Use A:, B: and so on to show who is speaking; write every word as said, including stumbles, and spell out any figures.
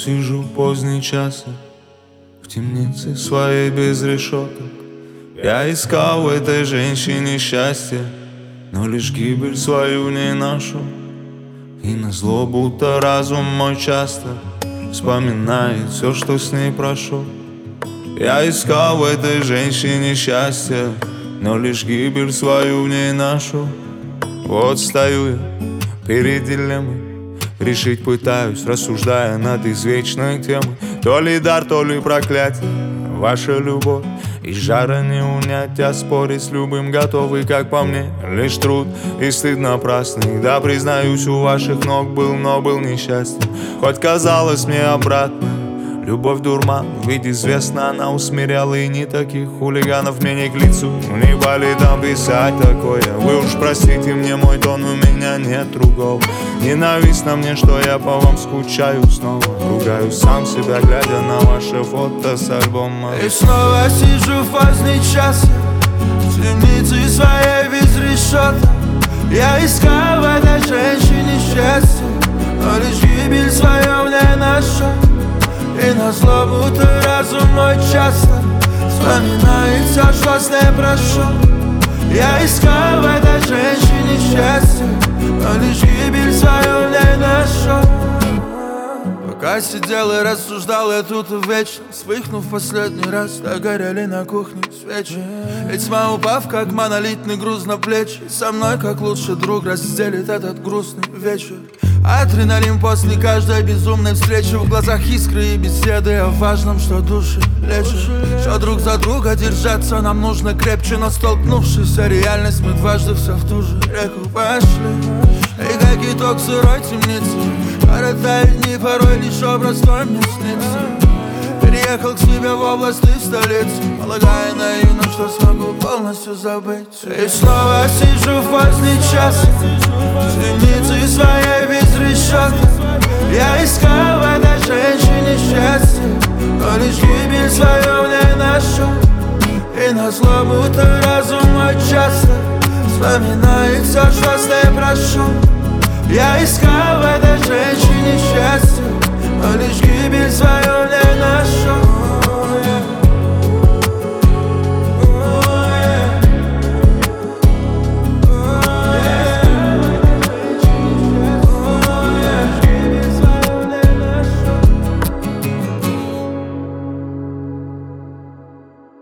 A: сижу в поздний час в темнице своей без решеток. Я искал в этой женщине счастье, но лишь гибель свою не нашел. И назло будто разум мой часто вспоминает все, что с ней прошел. Я искал в этой женщине счастье, но лишь гибель свою в ней нашел. Вот стою я перед дилеммой, решить пытаюсь, рассуждая над извечной темой. То ли дар, то ли проклятие, ваша любовь. И жара не унять, а спорить с любым готовый, как по мне, лишь труд и стыд напрасный. Да, признаюсь, у ваших ног был, но был несчастен. Хоть казалось мне обратно, любовь дурман, ведь известно, она усмиряла и не таких хулиганов мне не к лицу. Не болит там писать такое. Вы уж простите мне мой тон, у меня нет другого. Ненавистно мне, что я по вам скучаю снова. Ругаю сам себя, глядя на ваше фото с альбома.
B: И снова сижу в поздний час в темнице своей без решеток. Я искал в этой женщине счастье, но лишь гибель свою в ней нашел. И назло будто разум мой часто вспоминает все, что с ней прошел. Я искал в этой женщине счастье, но лишь гибель свою в ней нашел. Пока сидел и рассуждал я тут вечно, вспыхнув последний раз, догорели на кухне свечи. И тьма, упав как монолитный груз на плечи, со мной как лучший друг разделит этот грустный вечер. Адреналин после каждой безумной встречи, в глазах искры и беседы о важном, что души лечит. Что друг за друга держаться нам нужно крепче, но столкнувшись о реальность, мы дважды все в ту же реку пошли. И как итог сырой темницы коротают дни, порой лишь образ твой мне снится. Переехал к себе в область и в столицу, полагая наивно, что смогу полностью забыть. И снова сижу в поздний час в темнице своей без решеток. Я искал в этой женщине счастье, но лишь гибель свою в ней нашел. И назло будто разум мой часто вспоминает все, что с ней прошел. Я искал в этой женщине счастье, но лишь гибель свою в ней нашел.